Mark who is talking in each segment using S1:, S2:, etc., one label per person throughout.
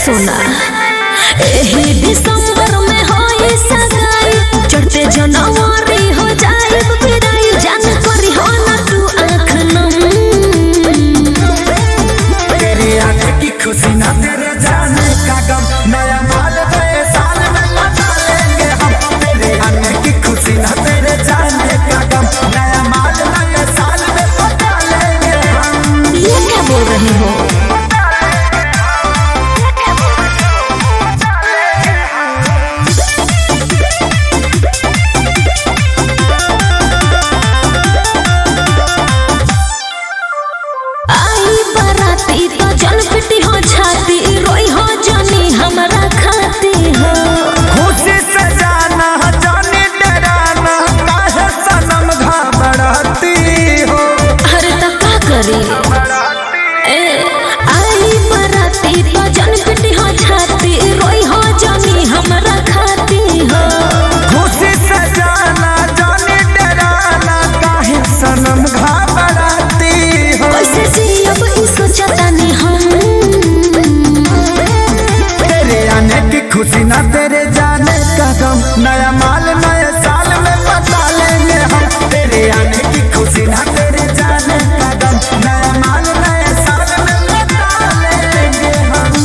S1: सोना एही दिसंबर में होई सगाई, चढ़ते जनवरी हो जाए बिदाई, जान करी हो ना तू आँख नम।
S2: तेरी आँख की खुशी ना तेरे जाने का गम, नया माल नए साल में पता लेंगे हम। तेरे आने की खुशी ना तेरे जाने का गम, नया माल नए साल में पता लेंगे हम।
S1: ये क्या बोल रही हो? जल पिटी हो छाती, रोई हो जानी हमरा खाती हो।
S2: खुशी से जाना जानी डराना, काहे सनम घबराती हो।
S1: अरे तो का करी आई बराती तो जल पिटी हो छाती, रोई हो जानी हमरा खाती हो।
S2: खुशी से जाना जानी डराना, काहे सनम घबराती हो।
S1: कैसे जियब ई सोचता नहीं हम।
S2: खुशी ना तेरे जाने का गम, नया माल नए साल में पता लेंगे हम। तेरे आने की खुशी ना तेरे जाने का गम, नया माल नए साल में पता लेंगे हम।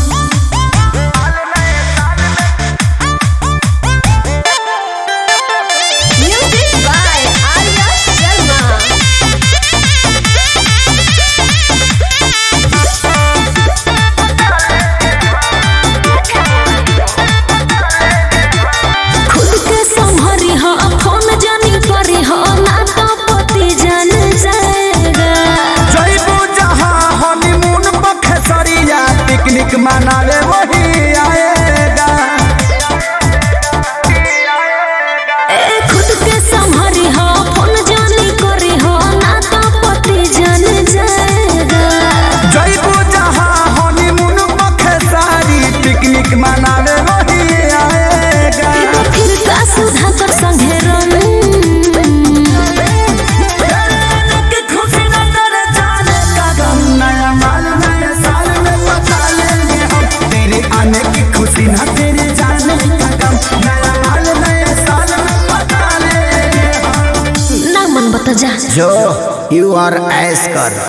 S1: Music by Arya Sharma.
S2: Picnic मनावे वही आएगा।
S1: खुद के संभारी हो, फोन जानी करी हो, ना तो पति जान जाएगा।
S2: जइबू जहाँ हनीमून पखे सारी, पिकनिक मनावे वही आएगा।
S1: फिर का सुधा कर संगे रंग।
S2: खुशी ना तेरे जाने का गम, नया माल नए साल में पता लेंगे हम। तेरे आने की खुशी ना तेरे जाने का गम, नया माल नए साल में पता लेंगे हम।
S1: ना मन बता जा
S2: जो यू आर ऐश कर।